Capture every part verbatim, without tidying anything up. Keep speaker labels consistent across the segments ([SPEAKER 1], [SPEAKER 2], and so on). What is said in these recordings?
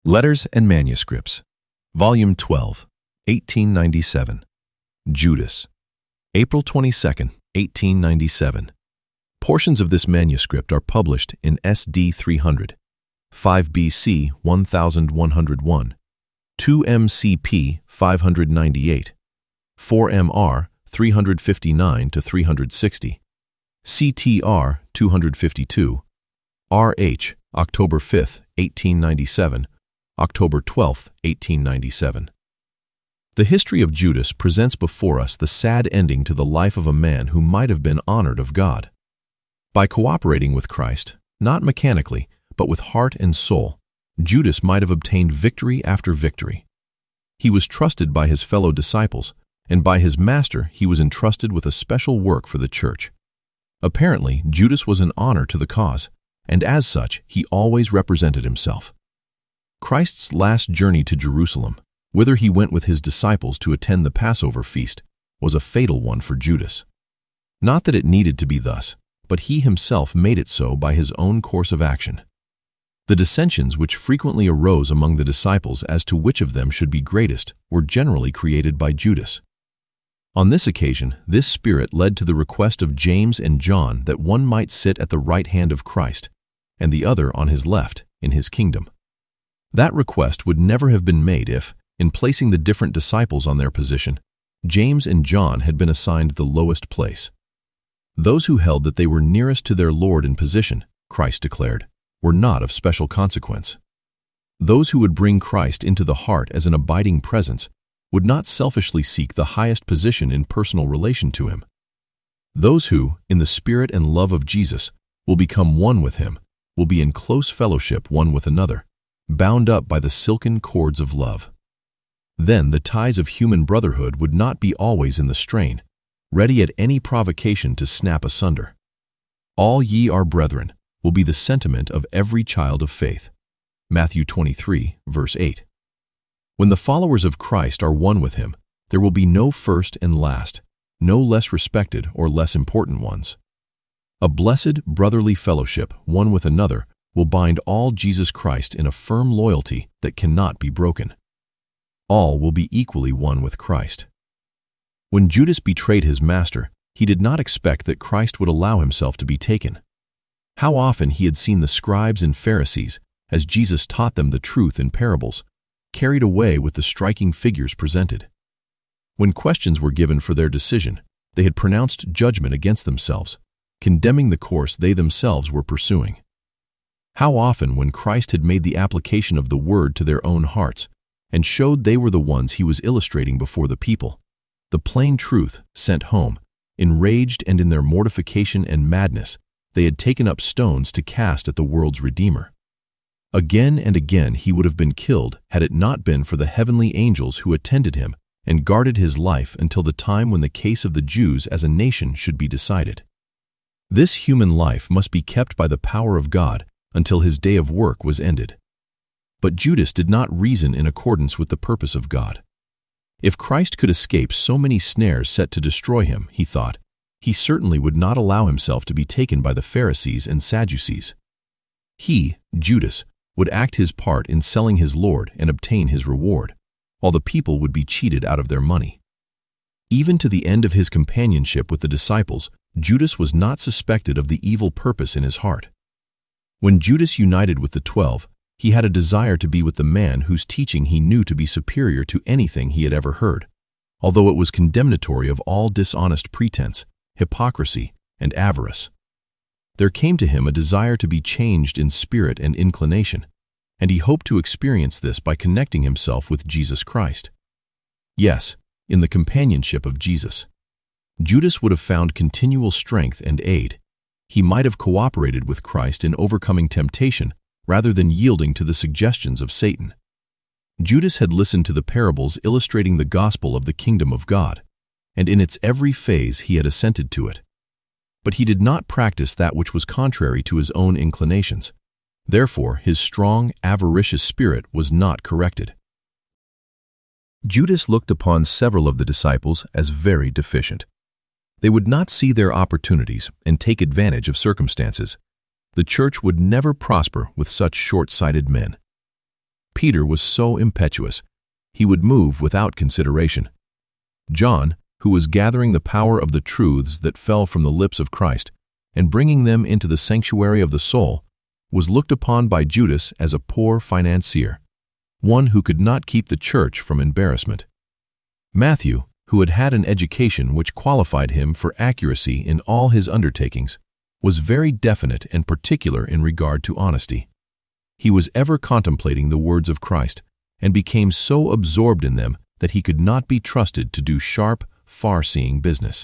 [SPEAKER 1] Letters and Manuscripts, Volume twelve, eighteen ninety-seven. Judas, April twenty-second, eighteen ninety-seven. Portions of this manuscript are published in S D three hundred, five B C one thousand one hundred one, two M C P five hundred ninety-eight, four M R three fifty-nine to three sixty, C T R two fifty-two, R H October fifth, eighteen ninety-seven, October twelfth, eighteen ninety-seven. The history of Judas presents before us the sad ending to the life of a man who might have been honored of God. By cooperating with Christ, not mechanically, but with heart and soul, Judas might have obtained victory after victory. He was trusted by his fellow disciples, and by his master he was entrusted with a special work for the church. Apparently, Judas was an honor to the cause, and as such, he always represented himself. Christ's last journey to Jerusalem, whither he went with his disciples to attend the Passover feast, was a fatal one for Judas. Not that it needed to be thus, but he himself made it so by his own course of action. The dissensions which frequently arose among the disciples as to which of them should be greatest were generally created by Judas. On this occasion, this spirit led to the request of James and John that one might sit at the right hand of Christ, and the other on his left, in his kingdom. That request would never have been made if, in placing the different disciples on their position, James and John had been assigned the lowest place. Those who held that they were nearest to their Lord in position, Christ declared, were not of special consequence. Those who would bring Christ into the heart as an abiding presence would not selfishly seek the highest position in personal relation to him. Those who, in the spirit and love of Jesus, will become one with him, will be in close fellowship one with another, bound up by the silken cords of love. Then the ties of human brotherhood would not be always in the strain, ready at any provocation to snap asunder. All ye are brethren will be the sentiment of every child of faith. Matthew twenty-three, verse eight. When the followers of Christ are one with him, there will be no first and last, no less respected or less important ones. A blessed brotherly fellowship, one with another, will bind all Jesus Christ in a firm loyalty that cannot be broken. All will be equally one with Christ. When Judas betrayed his master, he did not expect that Christ would allow himself to be taken. How often he had seen the scribes and Pharisees, as Jesus taught them the truth in parables, carried away with the striking figures presented. When questions were given for their decision, they had pronounced judgment against themselves, condemning the course they themselves were pursuing. How often, when Christ had made the application of the word to their own hearts, and showed they were the ones he was illustrating before the people, the plain truth sent home, enraged and in their mortification and madness, they had taken up stones to cast at the world's Redeemer. Again and again he would have been killed had it not been for the heavenly angels who attended him and guarded his life until the time when the case of the Jews as a nation should be decided. This human life must be kept by the power of God until his day of work was ended. But Judas did not reason in accordance with the purpose of God. If Christ could escape so many snares set to destroy him, he thought, he certainly would not allow himself to be taken by the Pharisees and Sadducees. He, Judas, would act his part in selling his Lord and obtain his reward, while the people would be cheated out of their money. Even to the end of his companionship with the disciples, Judas was not suspected of the evil purpose in his heart. When Judas united with the twelve, he had a desire to be with the man whose teaching he knew to be superior to anything he had ever heard, although it was condemnatory of all dishonest pretense, hypocrisy, and avarice. There came to him a desire to be changed in spirit and inclination, and he hoped to experience this by connecting himself with Jesus Christ. Yes, in the companionship of Jesus. Judas would have found continual strength and aid. He might have cooperated with Christ in overcoming temptation rather than yielding to the suggestions of Satan. Judas had listened to the parables illustrating the gospel of the kingdom of God, and in its every phase he had assented to it. But he did not practice that which was contrary to his own inclinations. Therefore, his strong, avaricious spirit was not corrected. Judas looked upon several of the disciples as very deficient. They would not see their opportunities and take advantage of circumstances. The church would never prosper with such short-sighted men. Peter was so impetuous, he would move without consideration. John, who was gathering the power of the truths that fell from the lips of Christ and bringing them into the sanctuary of the soul, was looked upon by Judas as a poor financier, one who could not keep the church from embarrassment. Matthew, who had had an education which qualified him for accuracy in all his undertakings, was very definite and particular in regard to honesty. He was ever contemplating the words of Christ and became so absorbed in them that he could not be trusted to do sharp, far-seeing business.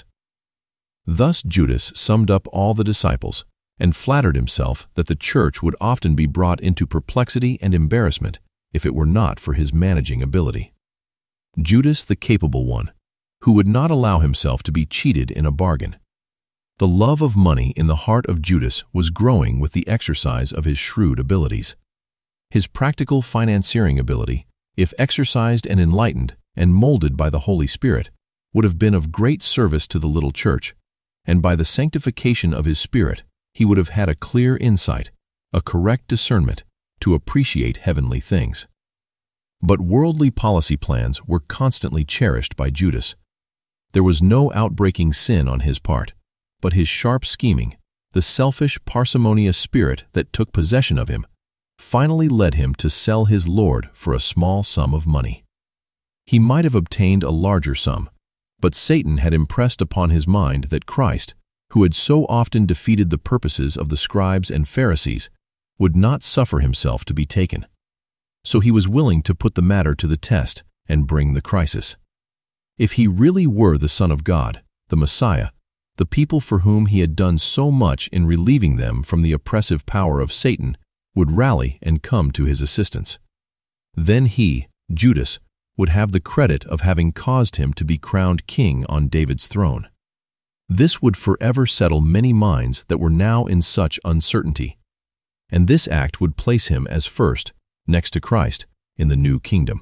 [SPEAKER 1] Thus Judas summed up all the disciples and flattered himself that the church would often be brought into perplexity and embarrassment if it were not for his managing ability. Judas the capable one, who would not allow himself to be cheated in a bargain. The love of money in the heart of Judas was growing with the exercise of his shrewd abilities. His practical financiering ability, if exercised and enlightened and molded by the Holy Spirit, would have been of great service to the little church, and by the sanctification of his spirit, he would have had a clear insight, a correct discernment, to appreciate heavenly things. But worldly policy plans were constantly cherished by Judas. There was no outbreaking sin on his part, but his sharp scheming, the selfish, parsimonious spirit that took possession of him, finally led him to sell his Lord for a small sum of money. He might have obtained a larger sum, but Satan had impressed upon his mind that Christ, who had so often defeated the purposes of the scribes and Pharisees, would not suffer himself to be taken. So he was willing to put the matter to the test and bring the crisis. If he really were the Son of God, the Messiah, the people for whom he had done so much in relieving them from the oppressive power of Satan would rally and come to his assistance. Then he, Judas, would have the credit of having caused him to be crowned king on David's throne. This would forever settle many minds that were now in such uncertainty, and this act would place him as first, next to Christ, in the new kingdom.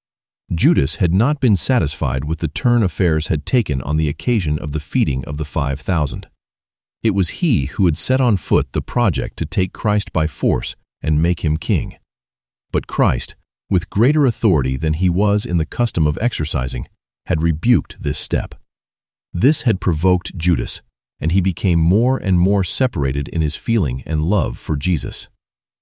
[SPEAKER 1] Judas had not been satisfied with the turn affairs had taken on the occasion of the feeding of the five thousand. It was he who had set on foot the project to take Christ by force and make him king. But Christ, with greater authority than he was in the custom of exercising, had rebuked this step. This had provoked Judas, and he became more and more separated in his feeling and love for Jesus.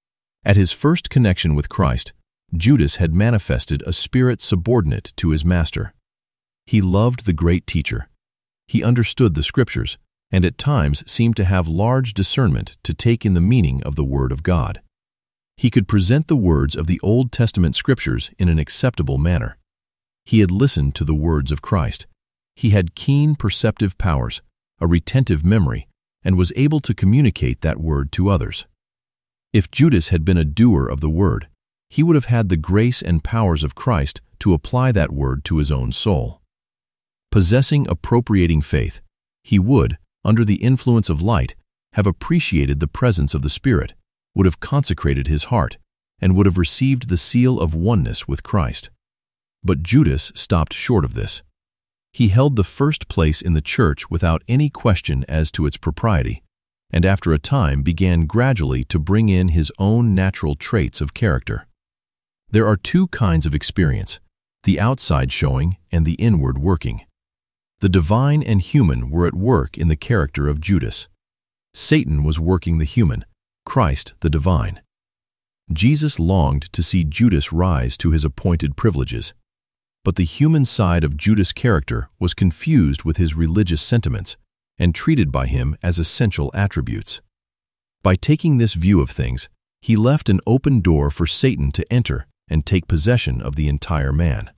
[SPEAKER 1] At his first connection with Christ, Judas had manifested a spirit subordinate to his master. He loved the great teacher. He understood the Scriptures, and at times seemed to have large discernment to take in the meaning of the Word of God. He could present the words of the Old Testament Scriptures in an acceptable manner. He had listened to the words of Christ. He had keen perceptive powers, a retentive memory, and was able to communicate that word to others. If Judas had been a doer of the word, he would have had the grace and powers of Christ to apply that word to his own soul. Possessing appropriating faith, he would, under the influence of light, have appreciated the presence of the Spirit, would have consecrated his heart, and would have received the seal of oneness with Christ. But Judas stopped short of this. He held the first place in the church without any question as to its propriety, and after a time began gradually to bring in his own natural traits of character. There are two kinds of experience, the outside showing and the inward working. The divine and human were at work in the character of Judas. Satan was working the human, Christ the divine. Jesus longed to see Judas rise to his appointed privileges, but the human side of Judas' character was confused with his religious sentiments and treated by him as essential attributes. By taking this view of things, he left an open door for Satan to enter and take possession of the entire man.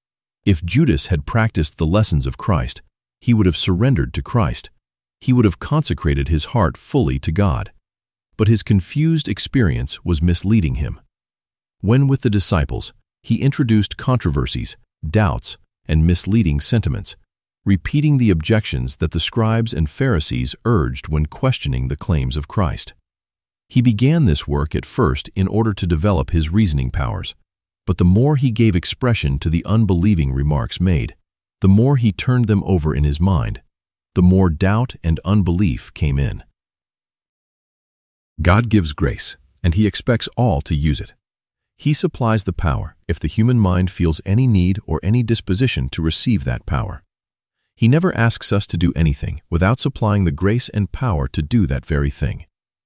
[SPEAKER 1] If Judas had practiced the lessons of Christ, he would have surrendered to Christ. He would have consecrated his heart fully to God. But his confused experience was misleading him. When with the disciples, he introduced controversies, doubts, and misleading sentiments, repeating the objections that the scribes and Pharisees urged when questioning the claims of Christ. He began this work at first in order to develop his reasoning powers, but the more he gave expression to the unbelieving remarks made, the more he turned them over in his mind, the more doubt and unbelief came in. God gives grace, and He expects all to use it. He supplies the power if the human mind feels any need or any disposition to receive that power. He never asks us to do anything without supplying the grace and power to do that very thing.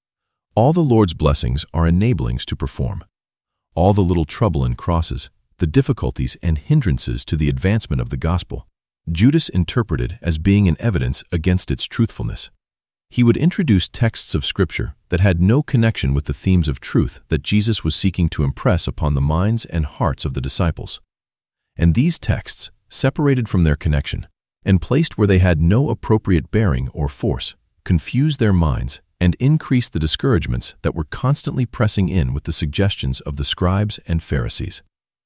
[SPEAKER 1] All the Lord's blessings are enablings to perform. All the little trouble and crosses, the difficulties and hindrances to the advancement of the gospel, Judas interpreted as being an evidence against its truthfulness. He would introduce texts of Scripture that had no connection with the themes of truth that Jesus was seeking to impress upon the minds and hearts of the disciples. And these texts, separated from their connection, and placed where they had no appropriate bearing or force, confused their minds and increased the discouragements that were constantly pressing in with the suggestions of the scribes and Pharisees.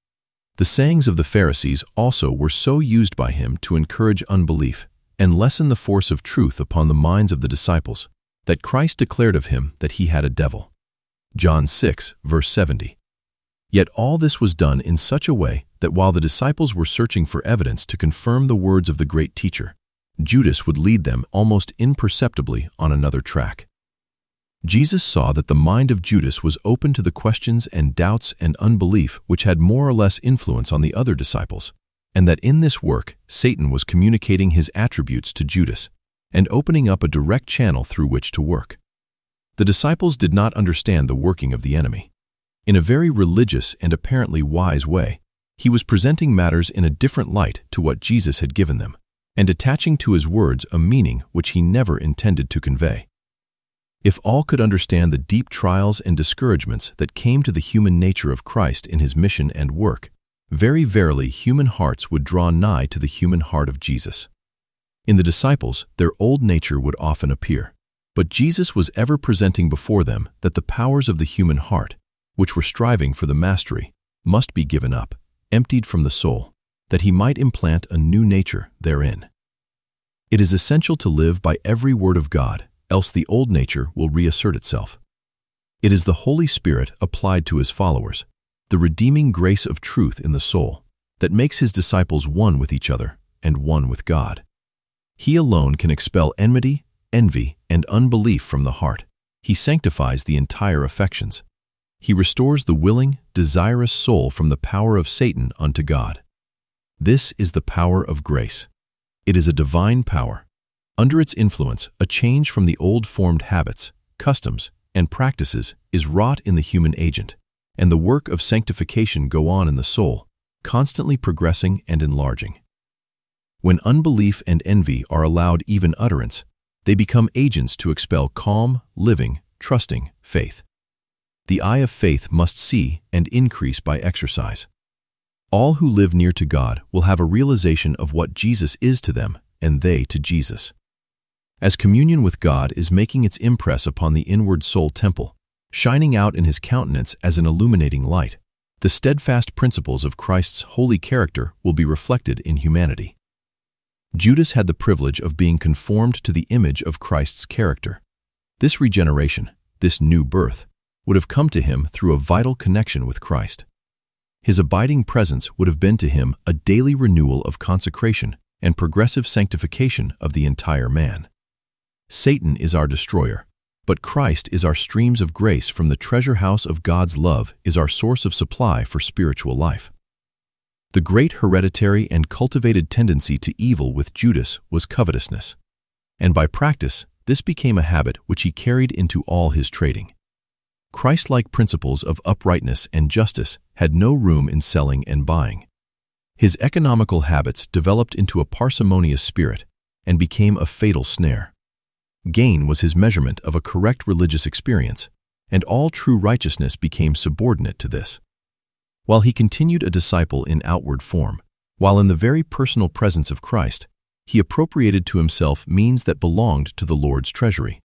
[SPEAKER 1] The sayings of the Pharisees also were so used by him to encourage unbelief and lessen the force of truth upon the minds of the disciples, that Christ declared of him that he had a devil. John six, verse seventy. Yet all this was done in such a way that while the disciples were searching for evidence to confirm the words of the great teacher, Judas would lead them almost imperceptibly on another track. Jesus saw that the mind of Judas was open to the questions and doubts and unbelief which had more or less influence on the other disciples, and that in this work Satan was communicating his attributes to Judas and opening up a direct channel through which to work. The disciples did not understand the working of the enemy. In a very religious and apparently wise way, he was presenting matters in a different light to what Jesus had given them, and attaching to his words a meaning which he never intended to convey. If all could understand the deep trials and discouragements that came to the human nature of Christ in his mission and work, very verily human hearts would draw nigh to the human heart of Jesus. In the disciples, their old nature would often appear, but Jesus was ever presenting before them that the powers of the human heart, which were striving for the mastery, must be given up, emptied from the soul, that he might implant a new nature therein. It is essential to live by every word of God, else the old nature will reassert itself. It is the Holy Spirit applied to his followers, the redeeming grace of truth in the soul, that makes his disciples one with each other and one with God. He alone can expel enmity, envy, and unbelief from the heart. He sanctifies the entire affections. He restores the willing, desirous soul from the power of Satan unto God. This is the power of grace. It is a divine power. Under its influence, a change from the old-formed habits, customs, and practices is wrought in the human agent, and the work of sanctification go on in the soul, constantly progressing and enlarging. When unbelief and envy are allowed even utterance, they become agents to expel calm, living, trusting faith. The eye of faith must see and increase by exercise. All who live near to God will have a realization of what Jesus is to them, and they to Jesus. As communion with God is making its impress upon the inward soul temple, shining out in his countenance as an illuminating light, the steadfast principles of Christ's holy character will be reflected in humanity. Judas had the privilege of being conformed to the image of Christ's character. This regeneration, this new birth, would have come to him through a vital connection with Christ. His abiding presence would have been to him a daily renewal of consecration and progressive sanctification of the entire man. Satan is our destroyer, but Christ is our streams of grace from the treasure house of God's love, is our source of supply for spiritual life. The great hereditary and cultivated tendency to evil with Judas was covetousness, and by practice this became a habit which he carried into all his trading. Christ-like principles of uprightness and justice had no room in selling and buying. His economical habits developed into a parsimonious spirit and became a fatal snare. Gain was his measurement of a correct religious experience, and all true righteousness became subordinate to this. While he continued a disciple in outward form, while in the very personal presence of Christ, he appropriated to himself means that belonged to the Lord's treasury.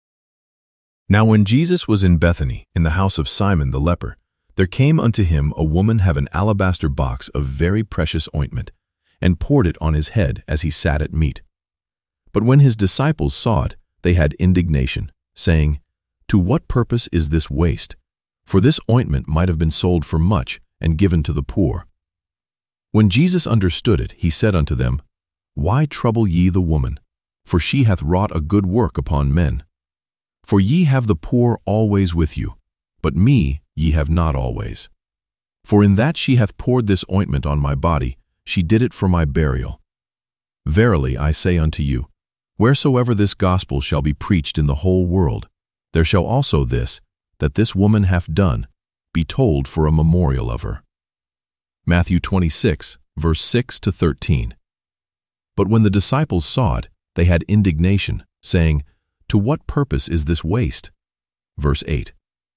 [SPEAKER 1] Now when Jesus was in Bethany, in the house of Simon the leper, there came unto him a woman have an alabaster box of very precious ointment, and poured it on his head as he sat at meat. But when his disciples saw it, they had indignation, saying, To what purpose is this waste? For this ointment might have been sold for much, and given to the poor. When Jesus understood it, he said unto them, Why trouble ye the woman? For she hath wrought a good work upon men. For ye have the poor always with you, but me ye have not always. For in that she hath poured this ointment on my body, she did it for my burial. Verily I say unto you, wheresoever this gospel shall be preached in the whole world, there shall also this, that this woman hath done, be told for a memorial of her. Matthew twenty-six, verse six to thirteen. But when the disciples saw it, they had indignation, saying, To what purpose is this waste? Verse eight.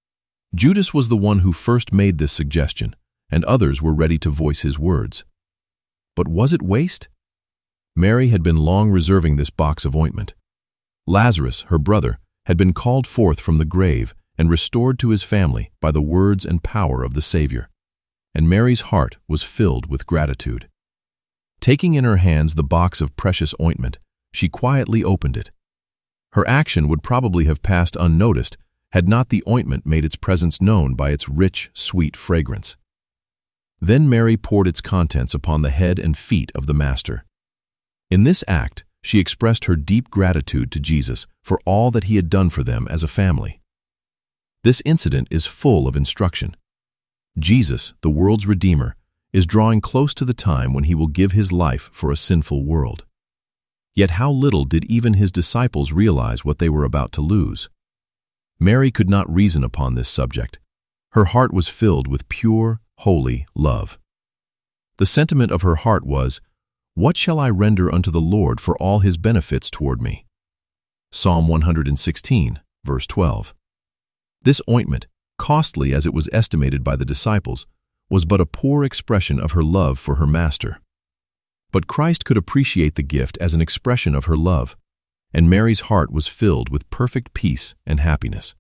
[SPEAKER 1] Judas was the one who first made this suggestion, and others were ready to voice his words. But was it waste? Mary had been long reserving this box of ointment. Lazarus, her brother, had been called forth from the grave and restored to his family by the words and power of the Savior, and Mary's heart was filled with gratitude. Taking in her hands the box of precious ointment, she quietly opened it. Her action would probably have passed unnoticed had not the ointment made its presence known by its rich, sweet fragrance. Then Mary poured its contents upon the head and feet of the Master. In this act, she expressed her deep gratitude to Jesus for all that he had done for them as a family. This incident is full of instruction. Jesus, the world's Redeemer, is drawing close to the time when he will give his life for a sinful world. Yet how little did even his disciples realize what they were about to lose. Mary could not reason upon this subject. Her heart was filled with pure, holy love. The sentiment of her heart was, What shall I render unto the Lord for all his benefits toward me? Psalm one hundred sixteen, verse twelve. This ointment, costly as it was estimated by the disciples, was but a poor expression of her love for her Master. But Christ could appreciate the gift as an expression of her love, and Mary's heart was filled with perfect peace and happiness.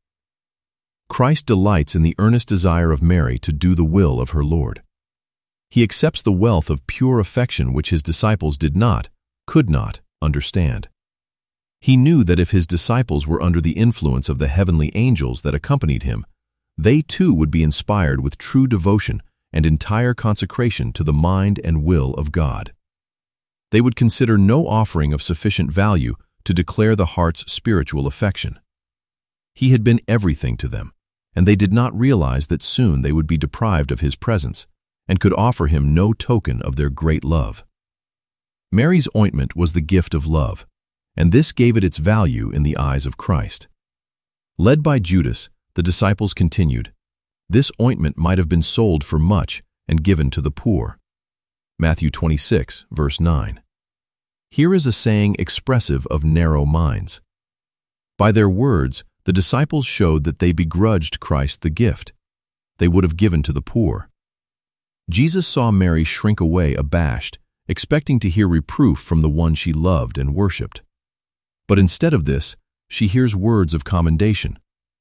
[SPEAKER 1] Christ delights in the earnest desire of Mary to do the will of her Lord. He accepts the wealth of pure affection which his disciples did not, could not, understand. He knew that if his disciples were under the influence of the heavenly angels that accompanied him, they too would be inspired with true devotion and entire consecration to the mind and will of God. They would consider no offering of sufficient value to declare the heart's spiritual affection. He had been everything to them, and they did not realize that soon they would be deprived of his presence and could offer him no token of their great love. Mary's ointment was the gift of love, and this gave it its value in the eyes of Christ. Led by Judas, the disciples continued, This ointment might have been sold for much and given to the poor. Matthew twenty-six, verse nine. Here is a saying expressive of narrow minds. By their words, the disciples showed that they begrudged Christ the gift. They would have given to the poor. Jesus saw Mary shrink away abashed, expecting to hear reproof from the one she loved and worshipped. But instead of this, she hears words of commendation.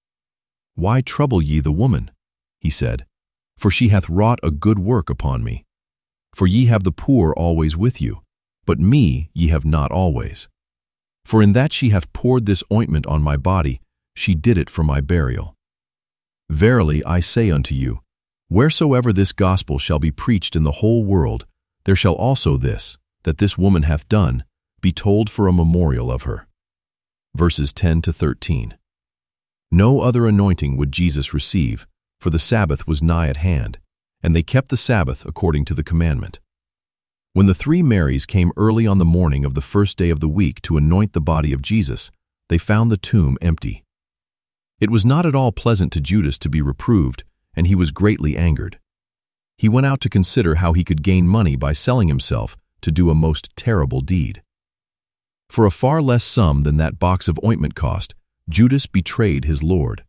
[SPEAKER 1] Why trouble ye the woman? He said, for she hath wrought a good work upon me. For ye have the poor always with you, but me ye have not always. For in that she hath poured this ointment on my body, she did it for my burial. Verily I say unto you, wheresoever this gospel shall be preached in the whole world, there shall also this, that this woman hath done, be told for a memorial of her. Verses ten to thirteen. No other anointing would Jesus receive, for the Sabbath was nigh at hand, and they kept the Sabbath according to the commandment. When the three Marys came early on the morning of the first day of the week to anoint the body of Jesus, they found the tomb empty. It was not at all pleasant to Judas to be reproved, and he was greatly angered. He went out to consider how he could gain money by selling himself to do a most terrible deed. For a far less sum than that box of ointment cost, Judas betrayed his Lord.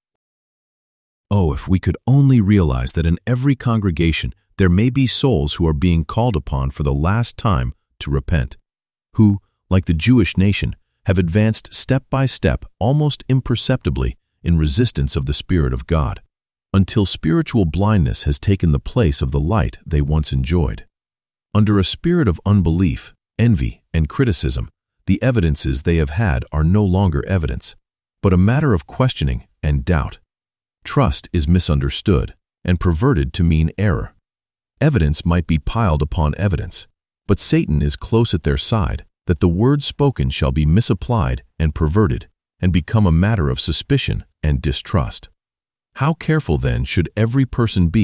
[SPEAKER 1] Oh, if we could only realize that in every congregation there may be souls who are being called upon for the last time to repent, who, like the Jewish nation, have advanced step by step, almost imperceptibly, in resistance of the Spirit of God, until spiritual blindness has taken the place of the light they once enjoyed. Under a spirit of unbelief, envy, and criticism, the evidences they have had are no longer evidence, but a matter of questioning and doubt. Trust is misunderstood and perverted to mean error. Evidence might be piled upon evidence, but Satan is close at their side, that the word spoken shall be misapplied and perverted, and become a matter of suspicion and distrust. How careful then should every person be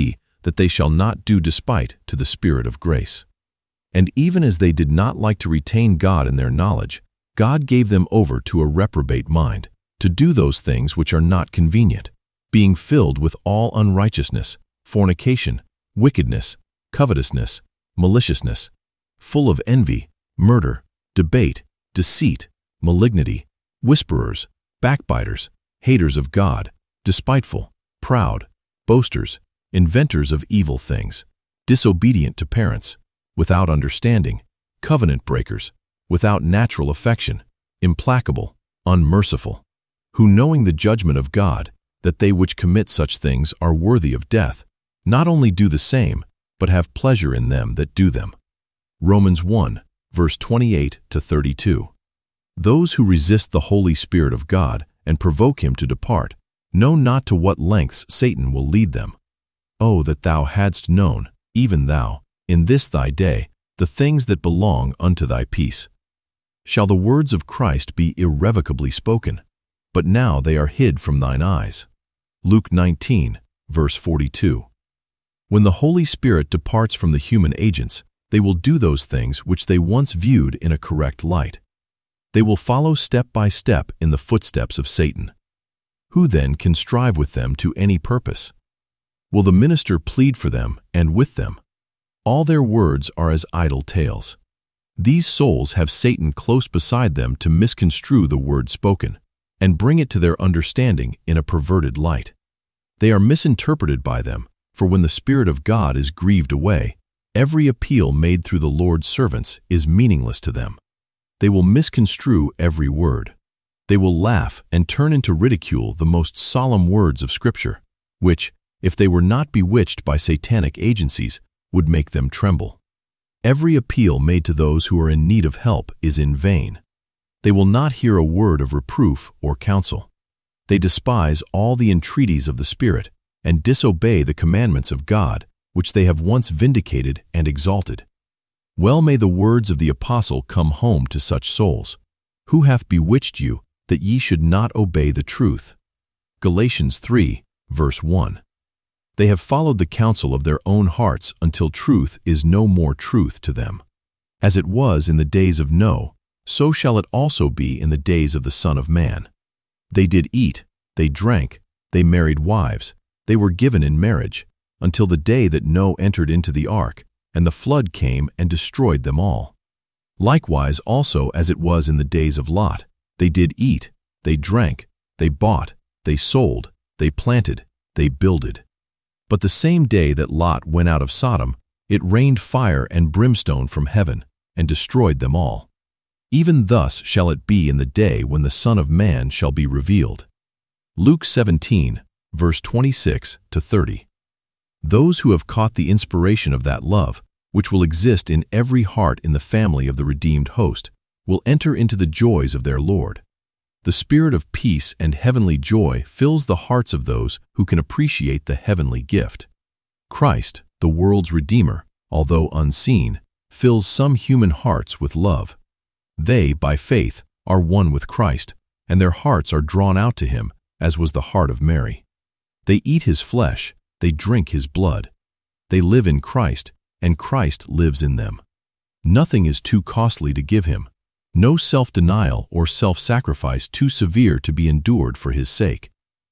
[SPEAKER 1] that they shall not do despite to the Spirit of grace. And even as they did not like to retain God in their knowledge, God gave them over to a reprobate mind, to do those things which are not convenient, being filled with all unrighteousness, fornication, wickedness, covetousness, maliciousness, full of envy, murder, debate, deceit, malignity, whisperers, backbiters, haters of God, despiteful, proud, boasters, inventors of evil things, disobedient to parents, without understanding, covenant breakers, without natural affection, implacable, unmerciful, who knowing the judgment of God, that they which commit such things are worthy of death, not only do the same, but have pleasure in them that do them. Romans one, verse twenty-eight to thirty-two. Those who resist the Holy Spirit of God and provoke him to depart, know not to what lengths Satan will lead them. Oh, that thou hadst known, even thou, in this thy day, the things that belong unto thy peace. Shall the words of Christ be irrevocably spoken? But now they are hid from thine eyes. Luke nineteen, verse forty-two. When the Holy Spirit departs from the human agents, they will do those things which they once viewed in a correct light. They will follow step by step in the footsteps of Satan. Who then can strive with them to any purpose? Will the minister plead for them and with them? All their words are as idle tales. These souls have Satan close beside them to misconstrue the word spoken, and bring it to their understanding in a perverted light. They are misinterpreted by them, for when the Spirit of God is grieved away, every appeal made through the Lord's servants is meaningless to them. They will misconstrue every word. They will laugh and turn into ridicule the most solemn words of Scripture, which, if they were not bewitched by satanic agencies, would make them tremble. Every appeal made to those who are in need of help is in vain. They will not hear a word of reproof or counsel. They despise all the entreaties of the Spirit and disobey the commandments of God, which they have once vindicated and exalted. Well may the words of the apostle come home to such souls. Who hath bewitched you, that ye should not obey the truth? Galatians three, verse one. They have followed the counsel of their own hearts until truth is no more truth to them. As it was in the days of Noah, so shall it also be in the days of the Son of Man. They did eat, they drank, they married wives, they were given in marriage, until the day that Noah entered into the ark, and the flood came and destroyed them all. Likewise also as it was in the days of Lot, they did eat, they drank, they bought, they sold, they planted, they builded. But the same day that Lot went out of Sodom, it rained fire and brimstone from heaven, and destroyed them all. Even thus shall it be in the day when the Son of Man shall be revealed. Luke seventeen, verse twenty-six to thirty. Those who have caught the inspiration of that love, which will exist in every heart in the family of the redeemed host, will enter into the joys of their Lord. The spirit of peace and heavenly joy fills the hearts of those who can appreciate the heavenly gift. Christ, the world's Redeemer, although unseen, fills some human hearts with love. They, by faith, are one with Christ, and their hearts are drawn out to him, as was the heart of Mary. They eat his flesh, they drink his blood. They live in Christ, and Christ lives in them. Nothing is too costly to give him, no self-denial or self-sacrifice too severe to be endured for his sake.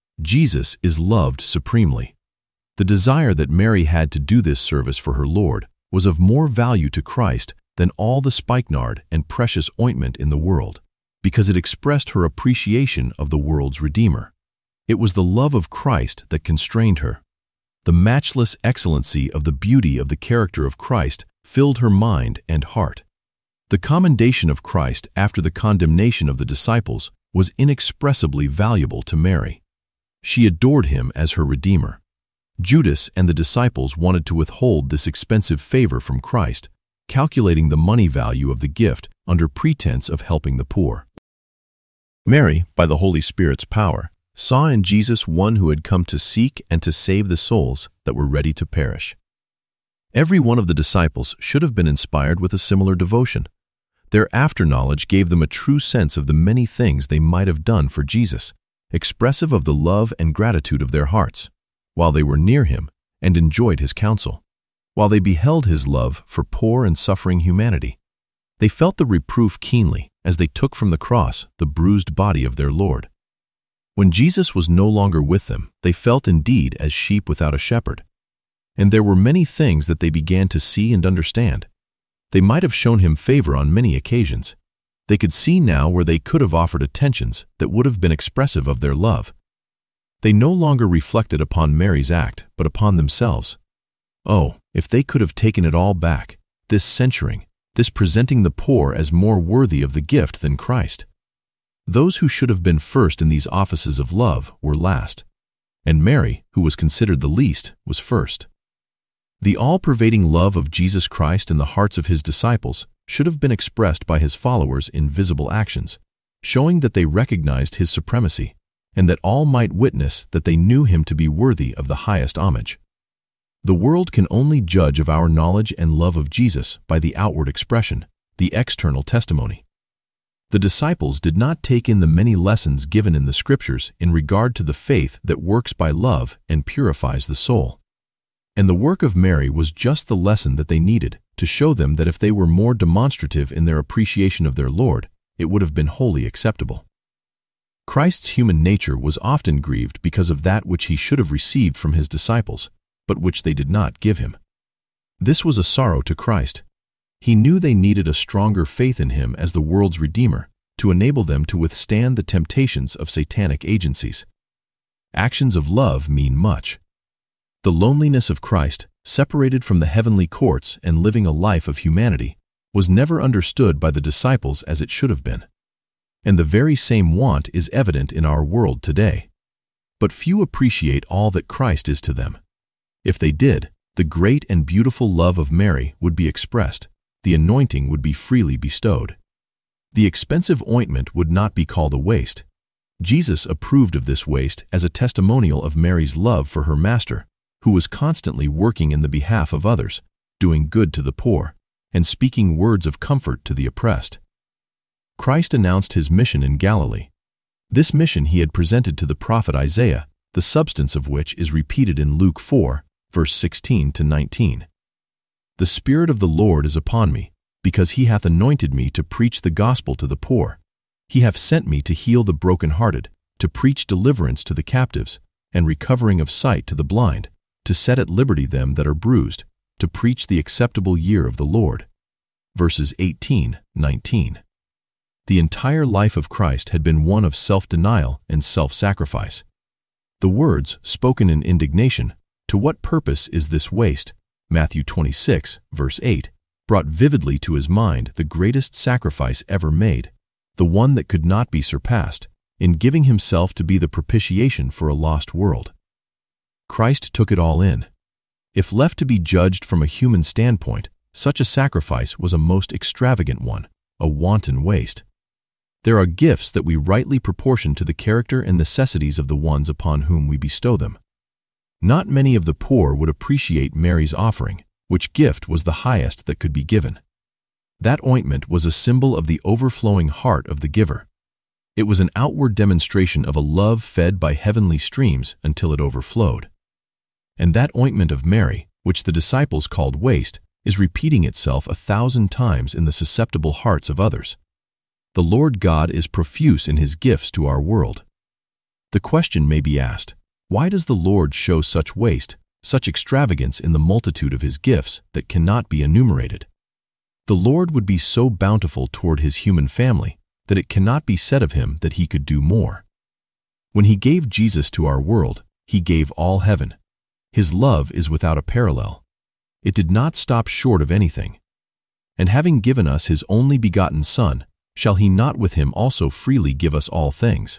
[SPEAKER 1] Jesus is loved supremely. The desire that Mary had to do this service for her Lord was of more value to Christ than all the spikenard and precious ointment in the world, because it expressed her appreciation of the world's Redeemer. It was the love of Christ that constrained her. The matchless excellency of the beauty of the character of Christ filled her mind and heart. The commendation of Christ after the condemnation of the disciples was inexpressibly valuable to Mary. She adored him as her Redeemer. Judas and the disciples wanted to withhold this expensive favor from Christ, calculating the money value of the gift under pretense of helping the poor. Mary, by the Holy Spirit's power, saw in Jesus one who had come to seek and to save the souls that were ready to perish. Every one of the disciples should have been inspired with a similar devotion. Their after-knowledge gave them a true sense of the many things they might have done for Jesus, expressive of the love and gratitude of their hearts. While they were near him, and enjoyed his counsel, while they beheld his love for poor and suffering humanity. They felt the reproof keenly as they took from the cross the bruised body of their Lord. When Jesus was no longer with them, they felt indeed as sheep without a shepherd. And there were many things that they began to see and understand. They might have shown him favor on many occasions. They could see now where they could have offered attentions that would have been expressive of their love. They no longer reflected upon Mary's act, but upon themselves. Oh, if they could have taken it all back, this censuring, this presenting the poor as more worthy of the gift than Christ. Those who should have been first in these offices of love were last, and Mary, who was considered the least, was first. The all-pervading love of Jesus Christ in the hearts of his disciples should have been expressed by his followers in visible actions, showing that they recognized his supremacy, and that all might witness that they knew him to be worthy of the highest homage. The world can only judge of our knowledge and love of Jesus by the outward expression, the external testimony. The disciples did not take in the many lessons given in the Scriptures in regard to the faith that works by love and purifies the soul. And the work of Mary was just the lesson that they needed to show them that if they were more demonstrative in their appreciation of their Lord, it would have been wholly acceptable. Christ's human nature was often grieved because of that which he should have received from his disciples, but which they did not give him. This was a sorrow to Christ. He knew they needed a stronger faith in him as the world's Redeemer to enable them to withstand the temptations of satanic agencies. Actions of love mean much. The loneliness of Christ, separated from the heavenly courts and living a life of humanity, was never understood by the disciples as it should have been. And the very same want is evident in our world today. But few appreciate all that Christ is to them. If they did, the great and beautiful love of Mary would be expressed, the anointing would be freely bestowed. The expensive ointment would not be called a waste. Jesus approved of this waste as a testimonial of Mary's love for her Master, who was constantly working in the behalf of others, doing good to the poor, and speaking words of comfort to the oppressed. Christ announced his mission in Galilee. This mission he had presented to the prophet Isaiah, the substance of which is repeated in Luke four, verse sixteen to nineteen. The Spirit of the Lord is upon me, because he hath anointed me to preach the gospel to the poor. He hath sent me to heal the brokenhearted, to preach deliverance to the captives, and recovering of sight to the blind, to set at liberty them that are bruised, to preach the acceptable year of the Lord. Verses eighteen, nineteen. The entire life of Christ had been one of self-denial and self-sacrifice. The words, spoken in indignation, "To what purpose is this waste?" Matthew twenty-six, verse eight, brought vividly to his mind the greatest sacrifice ever made, the one that could not be surpassed, in giving himself to be the propitiation for a lost world. Christ took it all in. If left to be judged from a human standpoint, such a sacrifice was a most extravagant one, a wanton waste. There are gifts that we rightly proportion to the character and necessities of the ones upon whom we bestow them. Not many of the poor would appreciate Mary's offering, which gift was the highest that could be given. That ointment was a symbol of the overflowing heart of the giver. It was an outward demonstration of a love fed by heavenly streams until it overflowed. And that ointment of Mary, which the disciples called waste, is repeating itself a thousand times in the susceptible hearts of others. The Lord God is profuse in his gifts to our world. The question may be asked, why does the Lord show such waste, such extravagance in the multitude of his gifts that cannot be enumerated? The Lord would be so bountiful toward his human family that it cannot be said of him that he could do more. When he gave Jesus to our world, he gave all heaven. His love is without a parallel. It did not stop short of anything. And having given us his only begotten Son, shall he not with him also freely give us all things?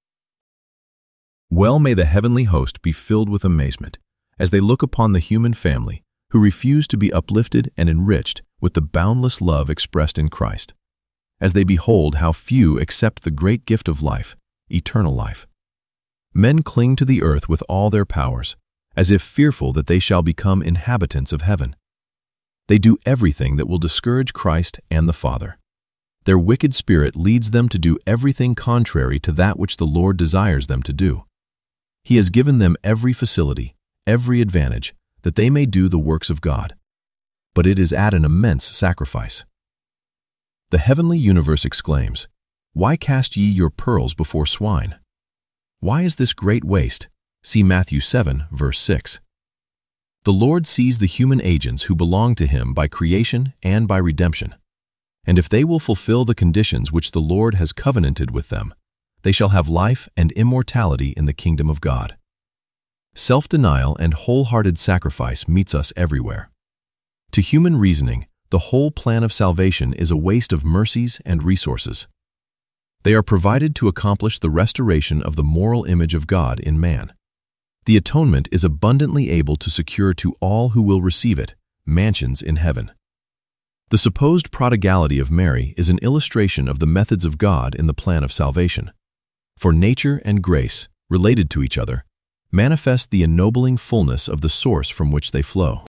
[SPEAKER 1] Well may the heavenly host be filled with amazement as they look upon the human family who refuse to be uplifted and enriched with the boundless love expressed in Christ, as they behold how few accept the great gift of life, eternal life. Men cling to the earth with all their powers, as if fearful that they shall become inhabitants of heaven. They do everything that will discourage Christ and the Father. Their wicked spirit leads them to do everything contrary to that which the Lord desires them to do. He has given them every facility, every advantage, that they may do the works of God. But it is at an immense sacrifice. The heavenly universe exclaims, "Why cast ye your pearls before swine? Why is this great waste?" See Matthew seven, verse six. The Lord sees the human agents who belong to Him by creation and by redemption. And if they will fulfill the conditions which the Lord has covenanted with them, they shall have life and immortality in the kingdom of God. Self-denial and wholehearted sacrifice meets us everywhere. To human reasoning, the whole plan of salvation is a waste of mercies and resources. They are provided to accomplish the restoration of the moral image of God in man. The atonement is abundantly able to secure to all who will receive it mansions in heaven. The supposed prodigality of Mary is an illustration of the methods of God in the plan of salvation. For nature and grace, related to each other, manifest the ennobling fullness of the source from which they flow.